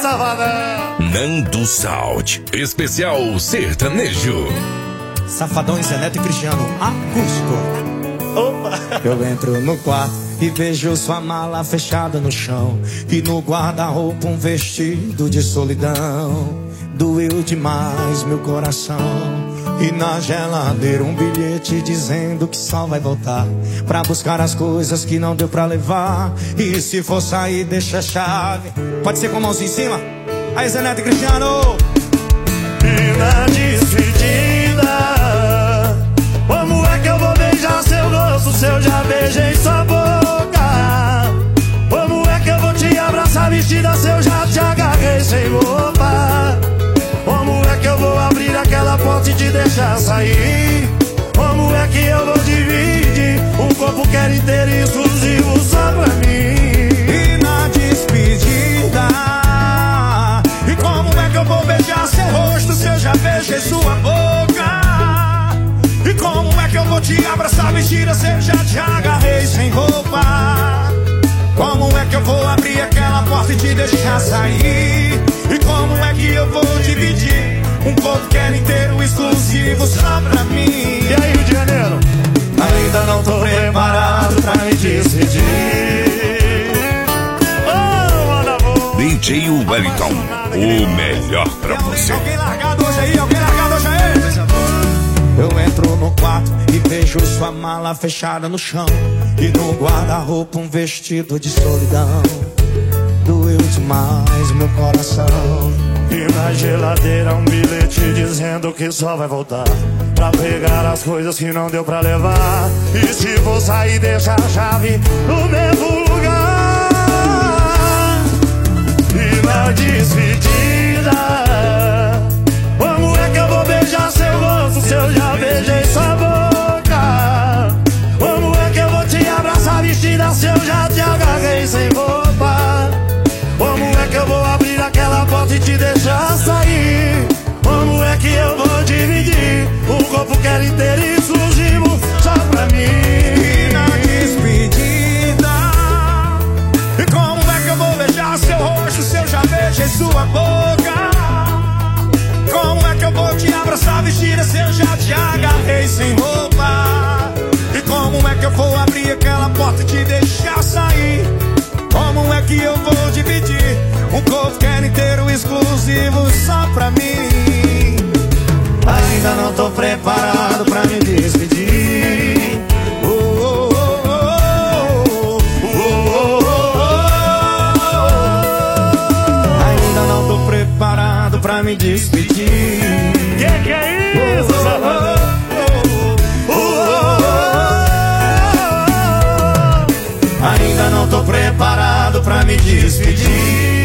safadão. Nando Saud, especial sertanejo. Safadões, Zé Neto e Cristiano, acústico. Opa! Eu entro no quarto e vejo sua mala fechada no chão, e no guarda-roupa um vestido de solidão. Doeu demais meu coração. E na geladeira um bilhete dizendo que só vai voltar pra buscar as coisas que não deu pra levar. E se for sair, deixa a chave. Pode ser com a mãozinha em cima. Aí, Zé Neto e Cristiano. E na despedida, como é que eu vou beijar seu rosto se eu já beijei sua boca? Como é que eu vou te abraçar vestida se eu já te agarrei sem roupa? Como é que eu vou abrir aquela porta e te deixar sair? Como é que eu vou dividir um corpo que era inteiro e exclusivo só pra mim? E na despedida, e como é que eu vou beijar seu rosto se eu já beijei sua boca? E como é que eu vou te abraçar vestida se eu já te agarrei sem roupa? Como é que eu vou abrir aquela porta e te deixar sair? E como é que eu vou dividir um corpo que era inteiro exclusivo só pra mim? E aí, Rio de Janeiro? Ainda não tô preparado pra me despedir. Oh, manda boa. DJ Wellington, o melhor pra você. Alguém largado hoje aí? Alguém largado hoje aí? Eu entro no quarto e vejo sua mala fechada no chão, e no guarda-roupa um vestido de solidão. Doeu demais meu coração. E na geladeira um bilhete dizendo que só vai voltar pra pegar as coisas que não deu pra levar. E se for sair, deixa a chave no mesmo lugar. E na despedida, como é que eu vou beijar seu rosto se eu já beijei sua boca? Como é que eu vou te abraçar vestida se eu já te agarrei sem roupa? Como é que eu vou abrir aquela porta e te deixar sair? Como é que eu vou dividir um corpo que era inteiro e exclusivo só pra mim? E na despedida, e como é que eu vou beijar seu rosto se eu já beijei sua boca? Como é que eu vou te abraçar vestida se eu já te agarrei sem roupa? E como é que eu vou abrir aquela porta e te deixar sair? Como é que eu vou dividir um corpo que era inteiro exclusivo só pra mim? Ainda não tô preparado pra me despedir. Ainda não tô preparado pra me despedir. Que é isso, safadão? Ainda não tô preparado pra me despedir.